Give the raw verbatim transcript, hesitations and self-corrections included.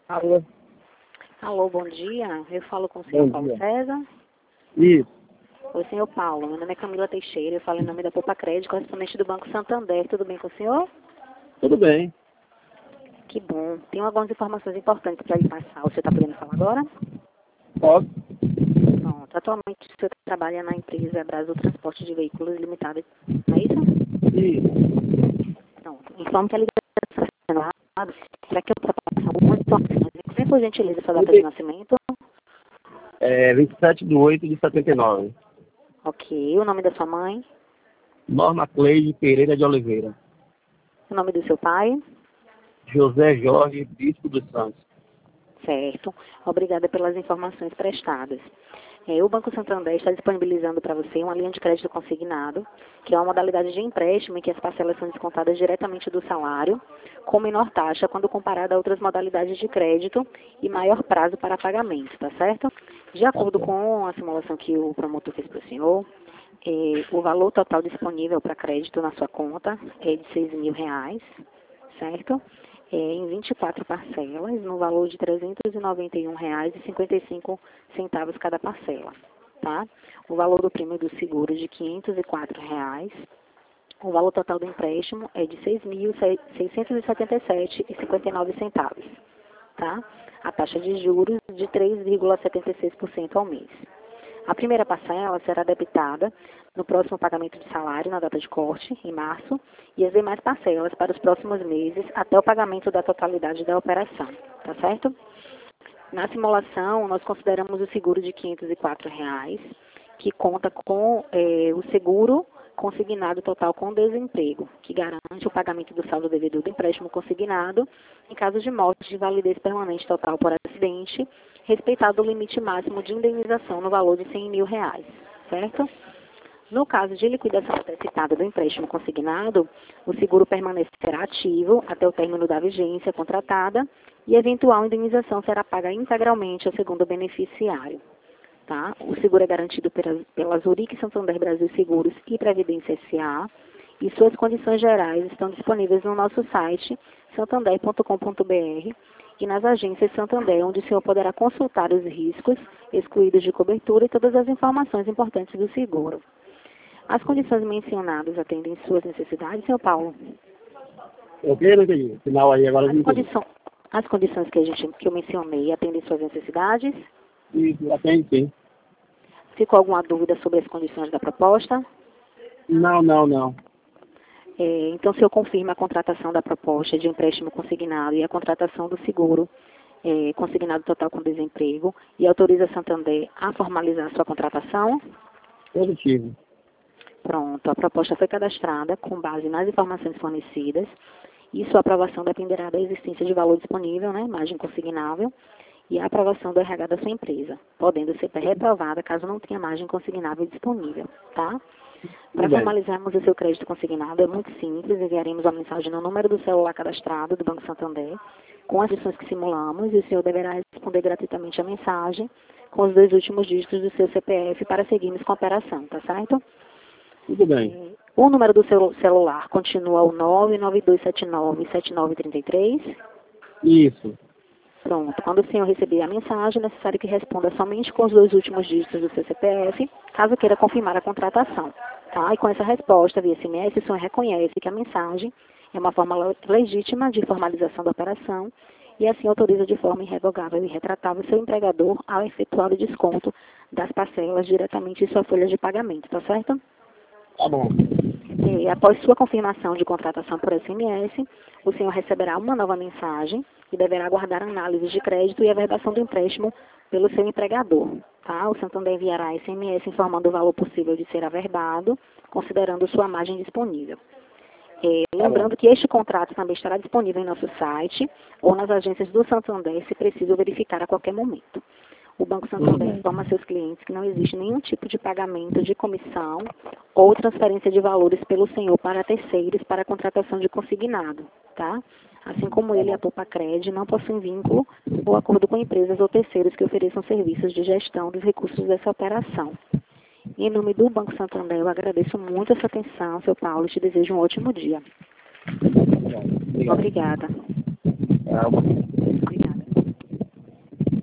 Alô? Alô, bom dia. Eu falo com o senhor Bom Paulo dia. César. Isso. Oi, senhor Paulo. Meu nome é Camila Teixeira. Eu falo em nome da Poupa Crédito, correspondente do Banco Santander. Tudo bem com o senhor? Tudo bem. Que bom. Tenho algumas informações importantes para lhe passar. O senhor está podendo falar agora? Pode? Pronto. Atualmente o senhor trabalha na empresa Brasil Transporte de Veículos Limitada, não é isso? Isso. Pronto. Informo que a ligação está sendo errada para que eu possa passar algumas informações. Vem, por gentileza, sua data de nascimento. É vinte e sete de oito de setenta e nove. Ok. O nome da sua mãe. Norma Cleide Pereira de Oliveira. O nome do seu pai. José Jorge Bispo dos Santos. Certo. Obrigada pelas informações prestadas. É, o Banco Santander está disponibilizando para você uma linha de crédito consignado, que é uma modalidade de empréstimo em que as parcelas são descontadas diretamente do salário, com menor taxa quando comparada a outras modalidades de crédito e maior prazo para pagamento, tá certo? De acordo com a simulação que o promotor fez para o senhor, é, o valor total disponível para crédito na sua conta é de seis mil reais, certo? É, em vinte e quatro parcelas, no valor de trezentos e noventa e um reais e cinquenta e cinco centavos cada parcela, tá? O valor do prêmio do seguro de quinhentos e quatro reais. O valor total do empréstimo é de seis mil seiscentos e setenta e sete reais e cinquenta e nove centavos, tá? A taxa de juros de três vírgula setenta e seis por cento ao mês. A primeira parcela será debitada no próximo pagamento de salário, na data de corte, em março, e as demais parcelas para os próximos meses, até o pagamento da totalidade da operação, tá certo? Na simulação, nós consideramos o seguro de quinhentos e quatro reais, que conta com eh, o seguro consignado total com desemprego, que garante o pagamento do saldo devedor do empréstimo consignado em caso de morte de validez permanente total por acidente, respeitado o limite máximo de indenização no valor de cem mil reais, certo? No caso de liquidação antecipada do empréstimo consignado, o seguro permanecerá ativo até o término da vigência contratada e a eventual indenização será paga integralmente ao segundo beneficiário. Tá? O seguro é garantido pela, pela Zurich Santander Brasil Seguros e Previdência S A e suas condições gerais estão disponíveis no nosso site santander ponto com ponto br e nas agências Santander, onde o senhor poderá consultar os riscos excluídos de cobertura e todas as informações importantes do seguro. As condições mencionadas atendem suas necessidades, senhor Paulo? Ok, não entendi. Final aí agora. As, condição, as condições que, a gente, que eu mencionei atendem suas necessidades? Isso, atende sim. Ficou alguma dúvida sobre as condições da proposta? Não, não, não. É, então, o senhor confirma a contratação da proposta de empréstimo consignado e a contratação do seguro é, consignado total com desemprego e autoriza a Santander a formalizar a sua contratação? Positivo. Pronto, a proposta foi cadastrada com base nas informações fornecidas e sua aprovação dependerá da existência de valor disponível, né, margem consignável, e a aprovação do R H da sua empresa, podendo ser reprovada caso não tenha margem consignável disponível, tá? Para formalizarmos o seu crédito consignado, é muito simples, enviaremos a mensagem no número do celular cadastrado do Banco Santander, com as lições que simulamos, e o senhor deverá responder gratuitamente a mensagem com os dois últimos dígitos do seu C P F para seguirmos com a operação, tá certo? Tudo bem. O número do seu celular continua o nove nove dois sete nove sete nove três três? Isso. Pronto. Quando o senhor receber a mensagem, é necessário que responda somente com os dois últimos dígitos do seu C P F, caso queira confirmar a contratação. Tá? E com essa resposta via S M S, o senhor reconhece que a mensagem é uma forma legítima de formalização da operação e assim autoriza de forma irrevogável e retratável seu empregador ao efetuar o desconto das parcelas diretamente em sua folha de pagamento, tá certo? Tá bom. E, após sua confirmação de contratação por S M S, o senhor receberá uma nova mensagem e deverá aguardar a análise de crédito e a verbação do empréstimo pelo seu empregador. Tá? O Santander enviará S M S informando o valor possível de ser averbado, considerando sua margem disponível. É, lembrando que este contrato também estará disponível em nosso site ou nas agências do Santander, se preciso verificar a qualquer momento. O Banco Santander informa a seus clientes que não existe nenhum tipo de pagamento de comissão ou transferência de valores pelo senhor para terceiros para a contratação de consignado, tá? Assim como ele e a Poupa Crédito não possuem vínculo ou acordo com empresas ou terceiros que ofereçam serviços de gestão dos recursos dessa operação. Em nome do Banco Santander, eu agradeço muito a sua atenção, seu Paulo, e te desejo um ótimo dia. Obrigado. Obrigada. É,